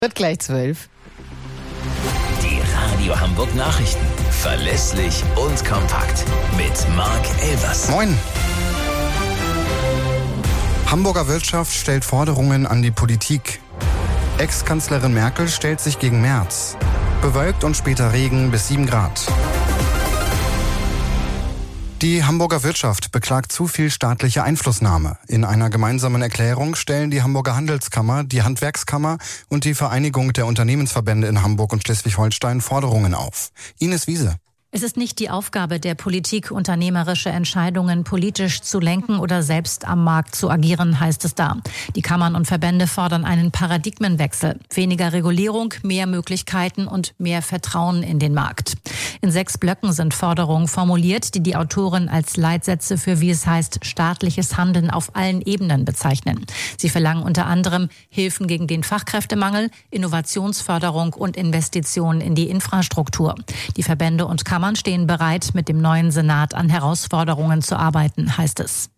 Wird gleich 12. Die Radio Hamburg Nachrichten. Verlässlich und kompakt. Mit Marc Elvers. Moin. Hamburger Wirtschaft stellt Forderungen an die Politik. Ex-Kanzlerin Merkel stellt sich gegen Merz. Bewölkt und später Regen bis 7 Grad. Die Hamburger Wirtschaft beklagt zu viel staatliche Einflussnahme. In einer gemeinsamen Erklärung stellen die Hamburger Handelskammer, die Handwerkskammer und die Vereinigung der Unternehmensverbände in Hamburg und Schleswig-Holstein Forderungen auf. Ines Wiese. Es ist nicht die Aufgabe der Politik, unternehmerische Entscheidungen politisch zu lenken oder selbst am Markt zu agieren, heißt es da. Die Kammern und Verbände fordern einen Paradigmenwechsel. Weniger Regulierung, mehr Möglichkeiten und mehr Vertrauen in den Markt. In 6 Blöcken sind Forderungen formuliert, die Autoren als Leitsätze für, wie es heißt, staatliches Handeln auf allen Ebenen bezeichnen. Sie verlangen unter anderem Hilfen gegen den Fachkräftemangel, Innovationsförderung und Investitionen in die Infrastruktur. Die Verbände und Kammern stehen bereit, mit dem neuen Senat an Herausforderungen zu arbeiten, heißt es.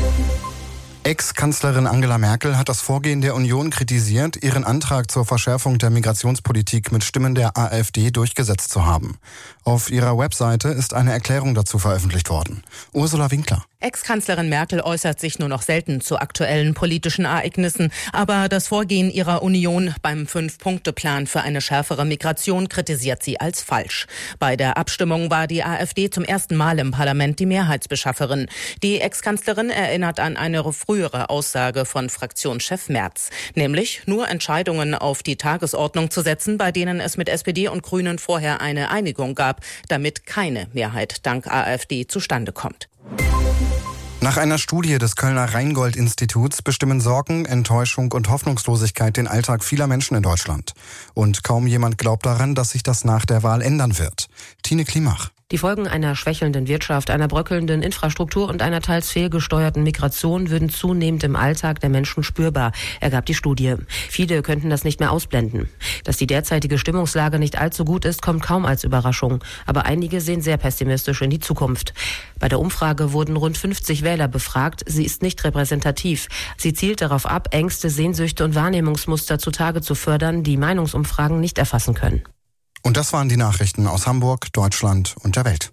Ex-Kanzlerin Angela Merkel hat das Vorgehen der Union kritisiert, ihren Antrag zur Verschärfung der Migrationspolitik mit Stimmen der AfD durchgesetzt zu haben. Auf ihrer Webseite ist eine Erklärung dazu veröffentlicht worden. Ursula Winkler. Ex-Kanzlerin Merkel äußert sich nur noch selten zu aktuellen politischen Ereignissen. Aber das Vorgehen ihrer Union beim 5-Punkte-Plan für eine schärfere Migration kritisiert sie als falsch. Bei der Abstimmung war die AfD zum ersten Mal im Parlament die Mehrheitsbeschafferin. Die Ex-Kanzlerin erinnert an eine frühere Aussage von Fraktionschef Merz, nämlich nur Entscheidungen auf die Tagesordnung zu setzen, bei denen es mit SPD und Grünen vorher eine Einigung gab, damit keine Mehrheit dank AfD zustande kommt. Nach einer Studie des Kölner Rheingold-Instituts bestimmen Sorgen, Enttäuschung und Hoffnungslosigkeit den Alltag vieler Menschen in Deutschland. Und kaum jemand glaubt daran, dass sich das nach der Wahl ändern wird. Tine Klimach. Die Folgen einer schwächelnden Wirtschaft, einer bröckelnden Infrastruktur und einer teils fehlgesteuerten Migration würden zunehmend im Alltag der Menschen spürbar, ergab die Studie. Viele könnten das nicht mehr ausblenden. Dass die derzeitige Stimmungslage nicht allzu gut ist, kommt kaum als Überraschung. Aber einige sehen sehr pessimistisch in die Zukunft. Bei der Umfrage wurden rund 50 Wähler befragt. Sie ist nicht repräsentativ. Sie zielt darauf ab, Ängste, Sehnsüchte und Wahrnehmungsmuster zutage zu fördern, die Meinungsumfragen nicht erfassen können. Und das waren die Nachrichten aus Hamburg, Deutschland und der Welt.